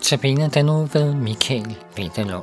Notabene den nu ved Michael Vinterlund.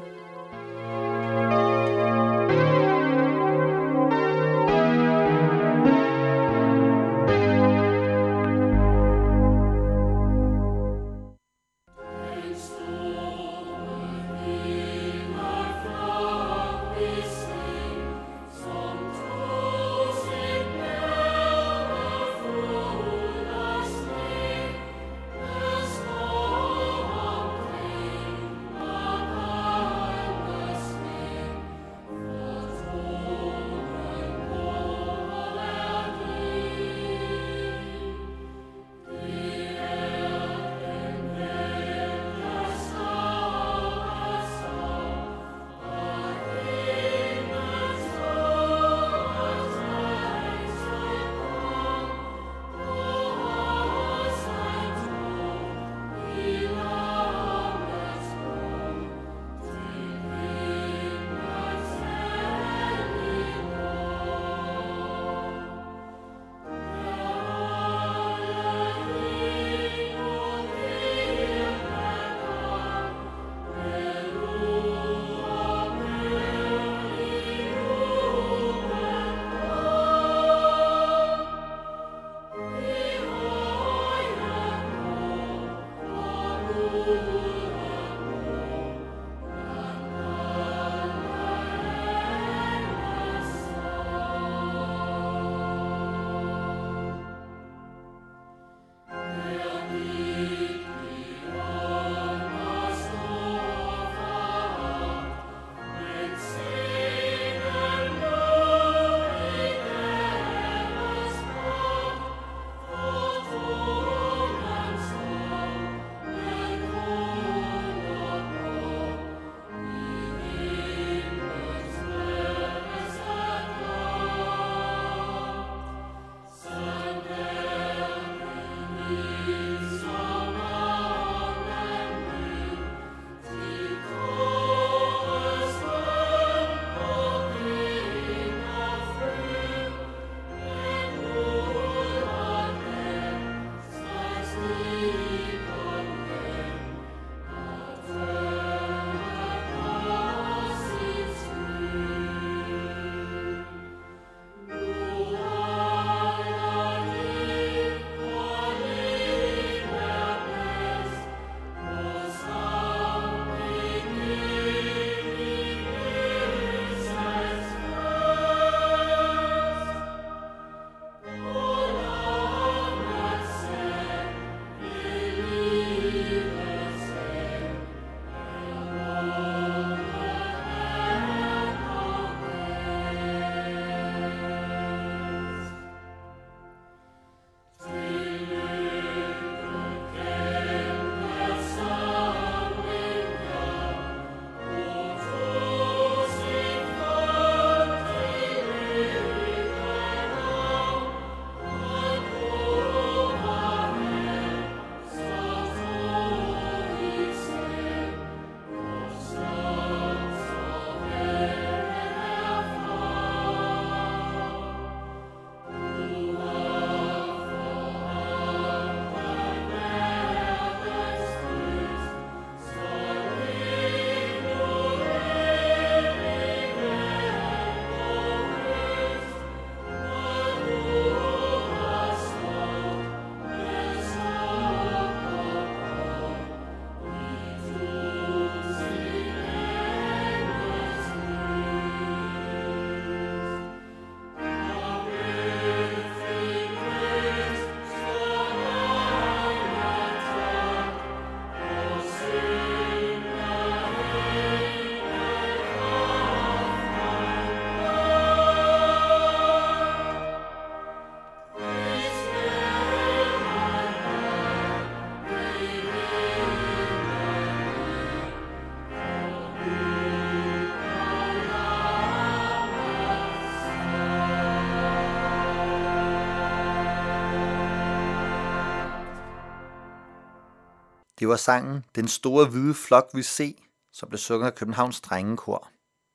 Det var sangen Den store hvide flok vi se, som blev sunget af Københavns Drengekor.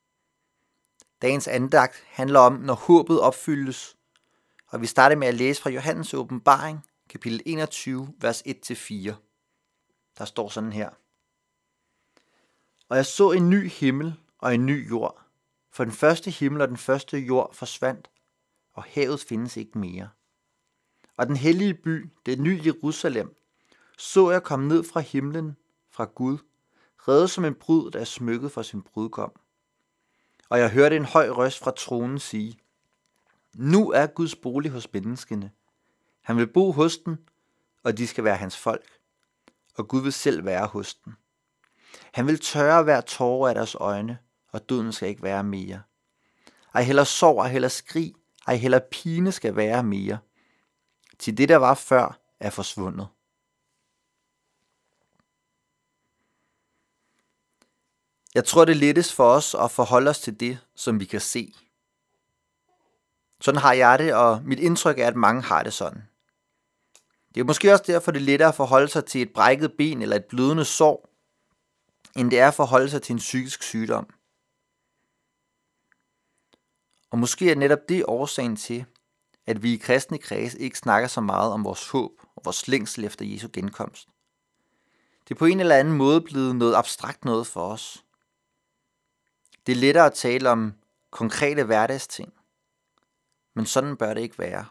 Dagens andagt handler om, når håbet opfyldes, og vi starter med at læse fra Johannes åbenbaring, kapitel 21, vers 1-4. Der står sådan her. Og jeg så en ny himmel og en ny jord, for den første himmel og den første jord forsvandt, og havet findes ikke mere. Og den hellige by, det nye Jerusalem, så jeg komme ned fra himlen, fra Gud, redet som en brud, der er smykket for sin brudgom. Og jeg hørte en høj røst fra tronen sige, nu er Guds bolig hos menneskene. Han vil bo hos den, og de skal være hans folk, og Gud vil selv være hos den. Han vil tørre hver tåre af deres øjne, og døden skal ikke være mere. Ej heller sorg, ej heller skrig, ej heller pine skal være mere. Til det, der var før, er forsvundet. Jeg tror, det er lettest for os at forholde os til det, som vi kan se. Sådan har jeg det, og mit indtryk er, at mange har det sådan. Det er måske også derfor, det er lettere at forholde sig til et brækket ben eller et blødende sår, end det er at forholde sig til en psykisk sygdom. Og måske er netop det årsagen til, at vi i kristne kreds ikke snakker så meget om vores håb og vores længsel efter Jesu genkomst. Det er på en eller anden måde blevet noget abstrakt noget for os. Det er lettere at tale om konkrete hverdagsting, men sådan bør det ikke være.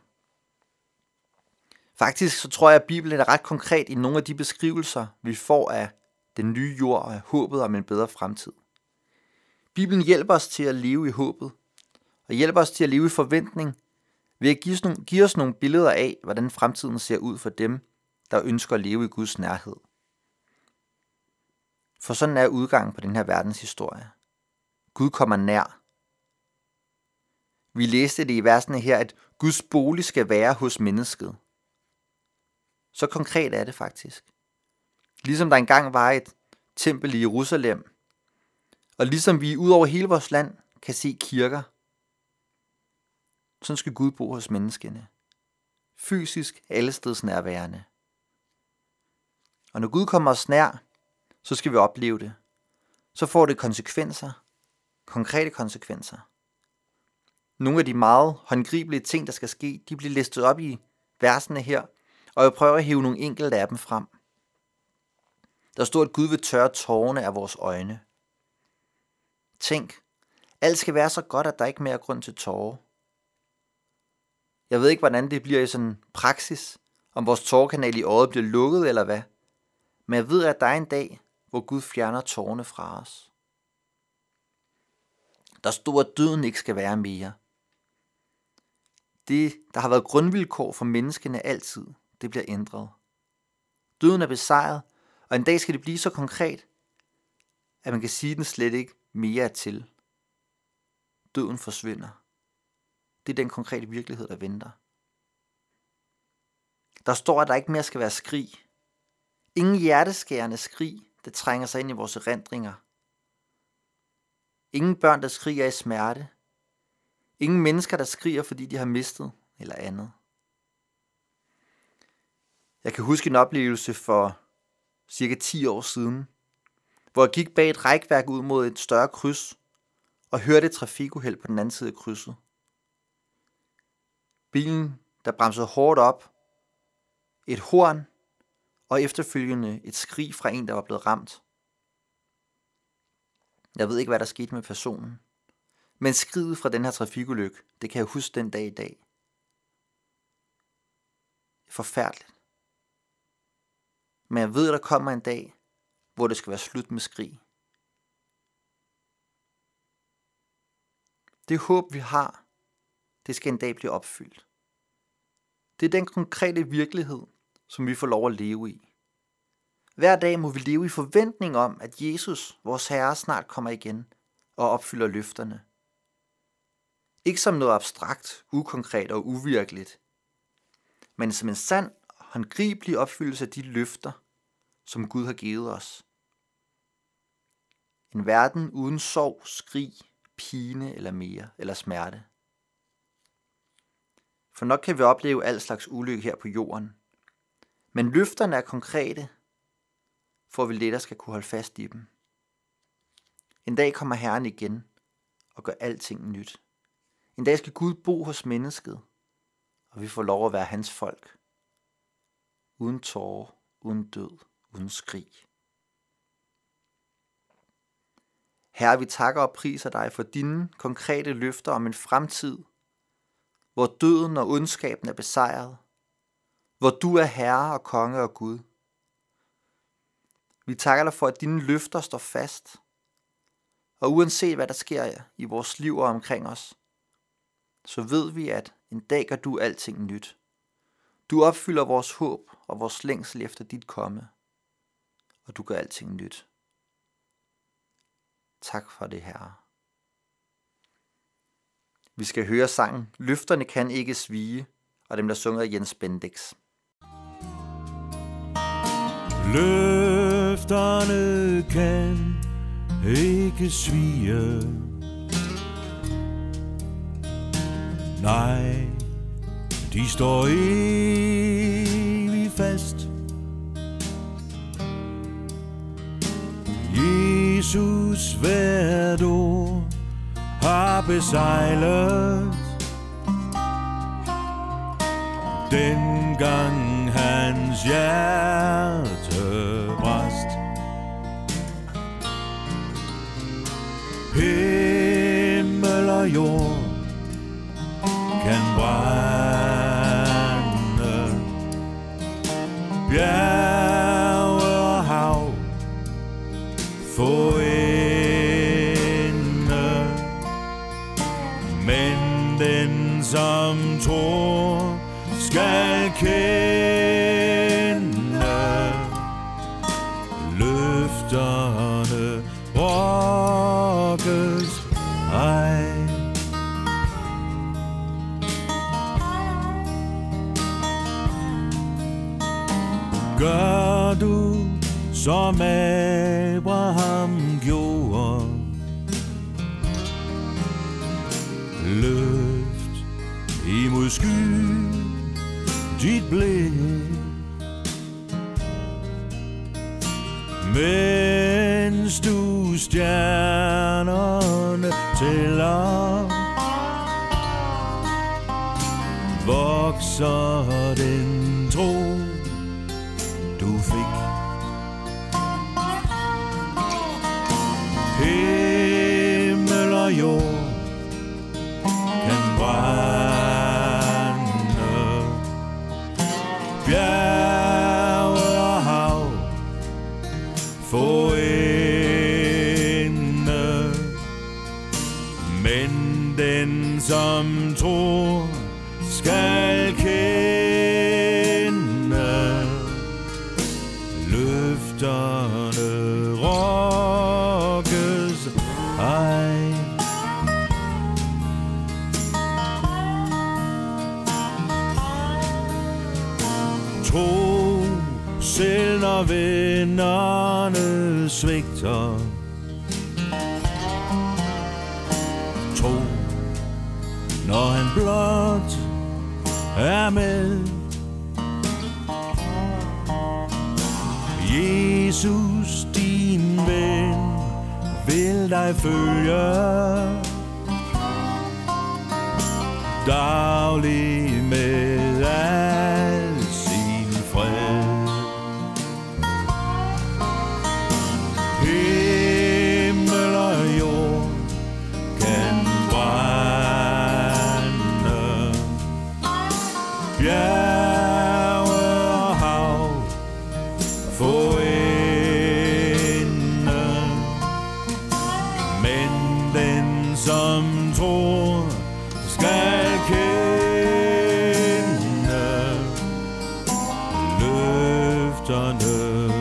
Faktisk så tror jeg, at Bibelen er ret konkret i nogle af de beskrivelser, vi får af den nye jord og af håbet om en bedre fremtid. Bibelen hjælper os til at leve i håbet, og hjælper os til at leve i forventning, ved at give os nogle billeder af, hvordan fremtiden ser ud for dem, der ønsker at leve i Guds nærhed. For sådan er udgangen på den her verdenshistorie. Gud kommer nær. Vi læste det i versene her, at Guds bolig skal være hos mennesket. Så konkret er det faktisk. Ligesom der engang var et tempel i Jerusalem, og ligesom vi ud over hele vores land kan se kirker, sådan skal Gud bo hos menneskene. Fysisk allesteds nærværende. Og når Gud kommer os nær, så skal vi opleve det. Så får det konsekvenser. Konkrete konsekvenser. Nogle af de meget håndgribelige ting, der skal ske, de bliver listet op i versene her, og jeg prøver at hive nogle enkelte af dem frem. Der står, at Gud vil tørre tårerne af vores øjne. Tænk, alt skal være så godt, at der ikke mere er grund til tårer. Jeg ved ikke, hvordan det bliver i sådan praksis, om vores tårekanal i øjet bliver lukket eller hvad, men jeg ved, at der er en dag, hvor Gud fjerner tårerne fra os. Der står, at døden ikke skal være mere. Det, der har været grundvilkår for menneskene altid, det bliver ændret. Døden er besejret, og en dag skal det blive så konkret, at man kan sige, at den slet ikke mere er til. Døden forsvinder. Det er den konkrete virkelighed, der venter. Der står, at der ikke mere skal være skrig. Ingen hjerteskærende skrig, der trænger sig ind i vores erindringer. Ingen børn, der skriger i smerte. Ingen mennesker, der skriger, fordi de har mistet eller andet. Jeg kan huske en oplevelse for cirka 10 år siden, hvor jeg gik bag et rækværk ud mod et større kryds og hørte et trafikuheld på den anden side af krydset. Bilen, der bremsede hårdt op, et horn og efterfølgende et skrig fra en, der var blevet ramt. Jeg ved ikke, hvad der skete med personen, men skriget fra den her trafikulykke, det kan jeg huske den dag i dag. Forfærdeligt. Men jeg ved, at der kommer en dag, hvor det skal være slut med skrig. Det håb, vi har, det skal en dag blive opfyldt. Det er den konkrete virkelighed, som vi får lov at leve i. Hver dag må vi leve i forventning om, at Jesus, vores Herre, snart kommer igen og opfylder løfterne. Ikke som noget abstrakt, ukonkret og uvirkeligt, men som en sand, håndgribelig opfyldelse af de løfter, som Gud har givet os. En verden uden sorg, skrig, pine eller smerte. For nok kan vi opleve al slags ulykke her på jorden, men løfterne er konkrete, for at vi lettere skal kunne holde fast i dem. En dag kommer Herren igen og gør alting nyt. En dag skal Gud bo hos mennesket, og vi får lov at være hans folk. Uden tårer, uden død, uden skrig. Herre, vi takker og priser dig for dine konkrete løfter om en fremtid, hvor døden og ondskaben er besejret, hvor du er Herre og Konge og Gud. Vi takker dig for, at dine løfter står fast, og uanset hvad der sker i vores liv og omkring os, så ved vi, at en dag gør du alting nyt. Du opfylder vores håb og vores længsel efter dit komme, og du gør alting nyt. Tak for det, Herre. Vi skal høre sangen Løfterne kan ikke svige, og dem der synger Jens Bendix. Løfterne kan ikke svige. Nej, de står evigt fast. Jesus hvert ord har besejlet, dengang hans hjerte brast. Himmel og jord kan brænde, bjerge og hav forende, men den som tror skal kende løfterne rokkes ej. Gør du som Abraham gjorde, løft imod sky dit blik, mens du stjernerne tæller, vokser den tro du fik. Himmel og jord kan brænde, bjerge og hav forende, men den som tror skal kende løfterne rokkes ej. Tro selv når vennerne svigter, tro når han blot er med. Jesus din ven vil dig følge daglig med al sin fred. Himmel og jord kan brænde, bjerge og hav forende, men den som tror skal kende løfterne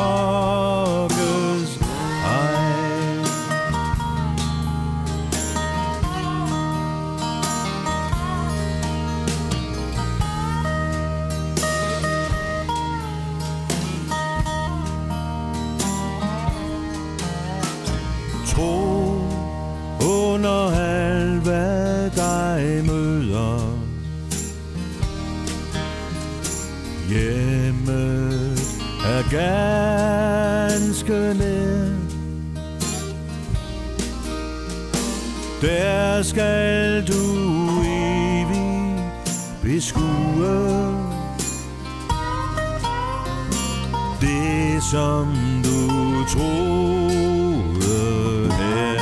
rokkes ej. Tro under alt hvad dig møder, hjemmet er ganske nær. Der skal du evigt beskue det som du troede her.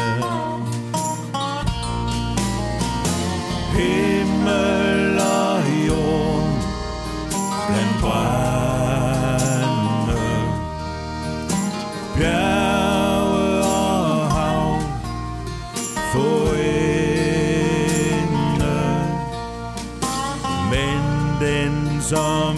som